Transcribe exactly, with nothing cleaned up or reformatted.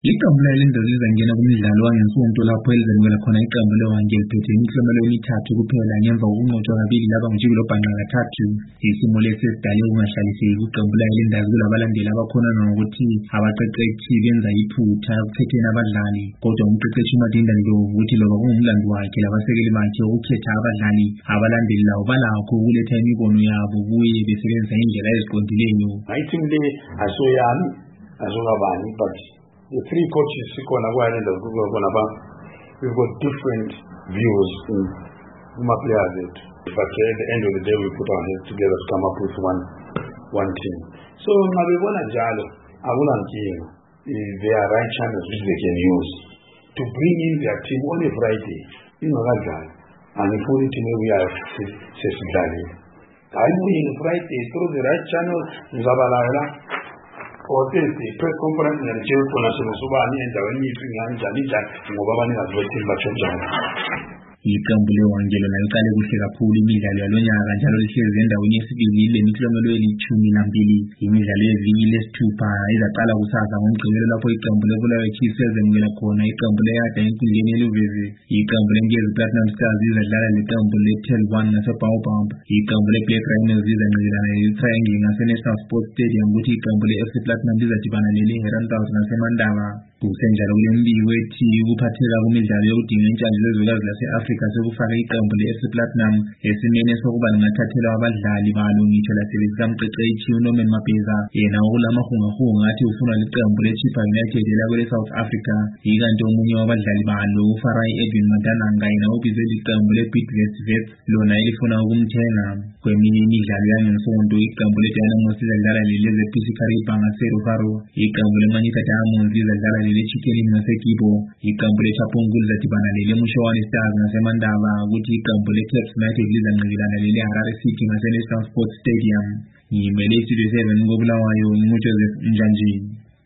Iqembu lalendoda lizangena kumdlalo wangensunto lapho elizamukela khona iqembu lewanje liphethe imiklomelo emithathu kuphela ngemva kokunqotshwa kabili laba ngijikelo bhanqa kathathu. Isimo lesi sidale ukungahlaliseki kwiqembu lalendazi kulabalandeli abakhonana ngokuthi abaqeqeshi benza iphutha ekukhetheni abadlali, kodwa umqeqeshi uMadinda Ndlovu uthi loba kungumlando wakhe labasekeli bakhe ukukhetha abadlali, abalandeli lawo balakho ukuletha imibono yabo kuye besebenzisa indlela eziqondileyo. Itim le asoyami azongabani but the three coaches sikona kwaLendoda kukona ba we've got different views in kuma players, but at the end of the day we put our heads together to come up with one one team. So ngabebona njalo akulankinga. There are right channels which they can use to bring in their team on a Friday ingakadlali and if we team we are sesidlali hayi on Friday through the right channel ngizabalala or Thursday press conference ngiyatshela khona sosobani endaweni yethu nganjani njani ngoba abaningazi bethi bachonjana. Iqembu lewangelo laliqale kuhle kakhulu imidlalo yalonyaka njalo lihlezi endaweni yesibili lemiklomelo elithumi nambili. Imidlalo yeviki lesithupha izaqala kusasa ngomgqibelo lapho iqembu leBulawayo Chiefs ezemukela khona iqembu leYada enkundleni yeLuvezi. Iqembu leNkezi Platinum Stars izadlala leqembu leTel One ngaseBaobab. Iqembu leBlack Rhinos izanqilana leTriangle ngaseNational Sports Stadium kuthi iqembu leF C Platinum lizadibana leHerentals ngaseMandaba. Kusenjalo kule mbiko ethi ukuphatheka kumidlalo yokudinga intshantshi zezwekazi lase-Afrika sekufaka iqembu le-F C Platinum esimeni sokuba lingathathelwa abadlali balo ngitsho laselisikamqeqeshi uNorman Mabheza, yena okulamahungahunga athi ufuna liqembu le-Chippa United elakwele South Africa. Ikanti omunye wabadlali balo uFarai Edwin Matananga yena ubize liqembu le-Bidvest Wits lona elifuna ukumthenga. Kweminye imidlalo yangensondo iqembu le-Dynamos izadlala le-P C Kariba ngaseRufaro. Iqembu le-Manyisa Diamonds izadlala le-Chicken ngaseKibo. Iqembu le-Chapung lizadibana le-Mshoane Stars ngaseMandaba kuthi iqembu le-Caps United lizanqilana le-Harare City ngaseNational Sports Stadium. Ngimele iStudio seven koBulawayo, nguJoseph Njanjini.